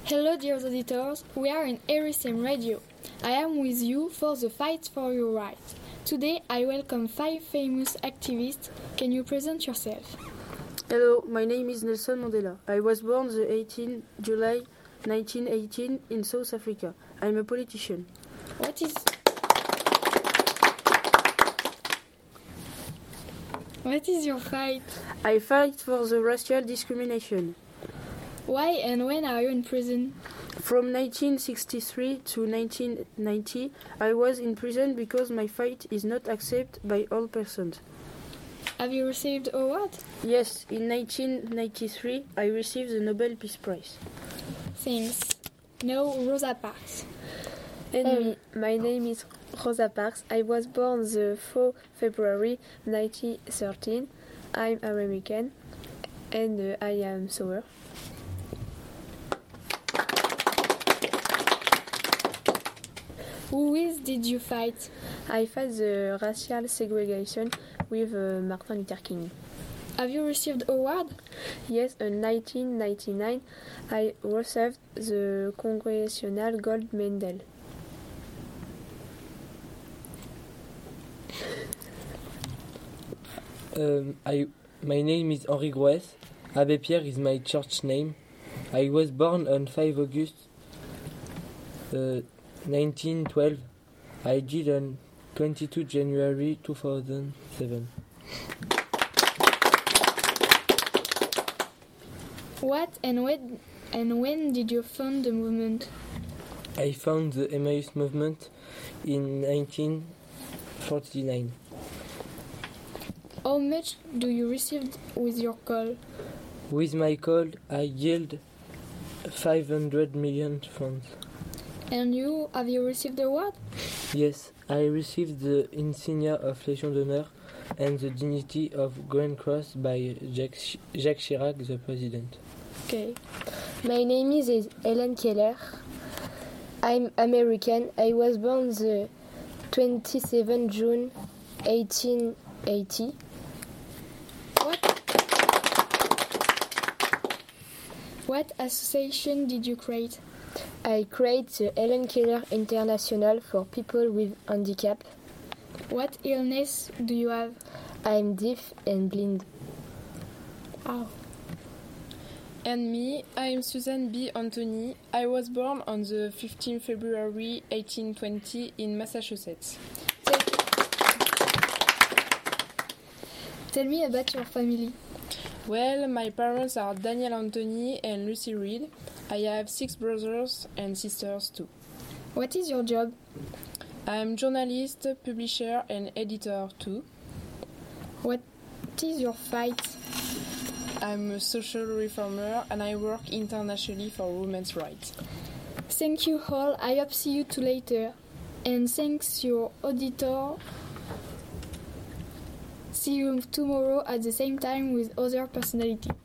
Hello dear auditors, we are in RSM Radio. I am with you for the fight for your rights. Today I welcome 5 famous activists. Can you present yourself? Hello, my name is Nelson Mandela. I was born the 18th July 1918 in South Africa. I'm a politician. What is your fight? I fight for the racial discrimination. Why and when are you in prison? From 1963 to 1990, I was in prison because my fight is not accepted by all persons. Have you received a award? Yes, in 1993, I received the Nobel Peace Prize. Thanks. Now, Rosa Parks. And my name is Rosa Parks. I was born the 4th February 1913. I'm American and I am sober. Who did you fight? I fight the racial segregation with Martin Luther King. Have you received an award? Yes, in 1999 I received the Congressional Gold Medal. My name is Henri Grouès. Abbé Pierre is my church name. I was born on 5 August 1912. I died on 22 January 2007. What and when did you found the movement? I found the Emmaus movement in 1949. How much do you receive with your call? With my call, I yield 500 million francs. And you, have you received the award? Yes, I received the insignia of Légion d'honneur and the dignity of Grand Cross by Jacques Chirac, the president. Okay. My name is Hélène Keller. I'm American. I was born the 27 June 1880. What association did you create? I create the Hélène Keller International for people with handicap. What illness do you have? I'm deaf and blind. Oh. And me, I'm Susan B. Anthony. I was born on the 15th February 1820 in Massachusetts. Tell me about your family. Well, my parents are Daniel Anthony and Lucy Reed. I have 6 brothers and sisters too. What is your job? I'm journalist, publisher and editor too. What is your fight? I'm a social reformer and I work internationally for women's rights. Thank you all. I hope see you two later. And thanks your auditor. See you tomorrow at the same time with other personality.